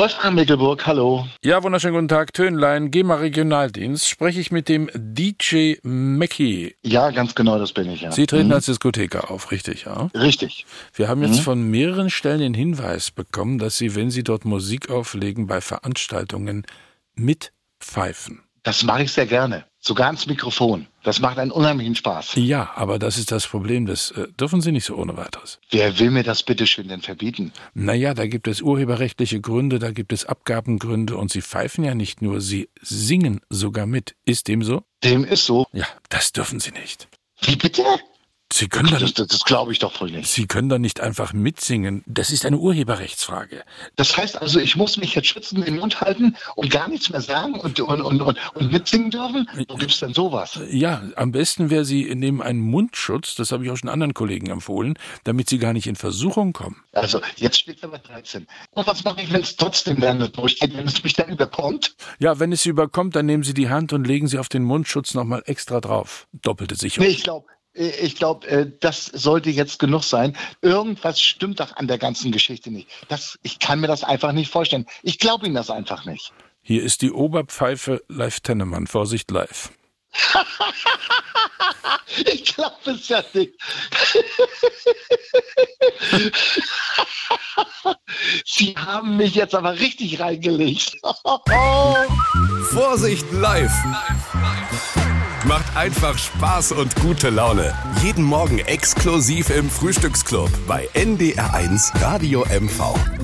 Wolfgang Mickelburg, hallo. Ja, wunderschönen guten Tag. Tönlein, GEMA Regionaldienst. Spreche ich mit dem DJ Mackie? Ja, ganz genau, das bin ich, ja. Sie treten als Diskotheker auf, richtig, ja? Richtig. Wir haben jetzt von mehreren Stellen den Hinweis bekommen, dass Sie, wenn Sie dort Musik auflegen, bei Veranstaltungen mitpfeifen. Das mache ich sehr gerne. Sogar ans Mikrofon. Das macht einen unheimlichen Spaß. Ja, aber das ist das Problem. Das dürfen Sie nicht so ohne weiteres. Wer will mir das bitteschön denn verbieten? Naja, da gibt es urheberrechtliche Gründe, da gibt es Abgabengründe und Sie pfeifen ja nicht nur, Sie singen sogar mit. Ist dem so? Dem ist so. Ja, das dürfen Sie nicht. Wie bitte? Sie können Das glaube ich doch wohl nicht. Sie können da nicht einfach mitsingen. Das ist eine Urheberrechtsfrage. Das heißt also, ich muss mich jetzt schützen, den Mund halten und gar nichts mehr sagen und mitsingen dürfen? Wo gibt's denn sowas? Ja, am besten wäre, Sie nehmen einen Mundschutz, das habe ich auch schon anderen Kollegen empfohlen, damit Sie gar nicht in Versuchung kommen. Also, jetzt steht aber 13. Und was mache ich, wenn es trotzdem dann nicht durchgeht, wenn es mich dann überkommt? Ja, wenn es Sie überkommt, dann nehmen Sie die Hand und legen Sie auf den Mundschutz nochmal extra drauf. Doppelte Sicherung. Nee, ich glaube, das sollte jetzt genug sein. Irgendwas stimmt doch an der ganzen Geschichte nicht. Ich kann mir das einfach nicht vorstellen. Ich glaube Ihnen das einfach nicht. Hier ist die Oberpfeife Live Tennemann. Vorsicht live. Ich glaube es ja nicht. Sie haben mich jetzt aber richtig reingelegt. Vorsicht live. Macht einfach Spaß und gute Laune. Jeden Morgen exklusiv im Frühstücksclub bei NDR1 Radio MV.